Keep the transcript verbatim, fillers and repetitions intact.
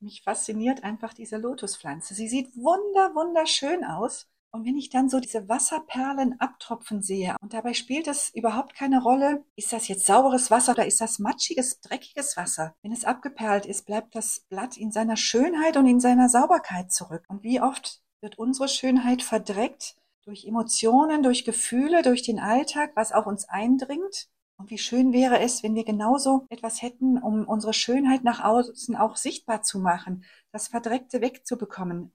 Mich fasziniert einfach diese Lotuspflanze. Sie sieht wunder wunderschön aus. Und wenn ich dann so diese Wasserperlen abtropfen sehe und dabei spielt es überhaupt keine Rolle, ist das jetzt sauberes Wasser oder ist das matschiges, dreckiges Wasser? Wenn es abgeperlt ist, bleibt das Blatt in seiner Schönheit und in seiner Sauberkeit zurück. Und wie oft wird unsere Schönheit verdreckt durch Emotionen, durch Gefühle, durch den Alltag, was auf uns eindringt? Und wie schön wäre es, wenn wir genauso etwas hätten, um unsere Schönheit nach außen auch sichtbar zu machen, das Verdreckte wegzubekommen.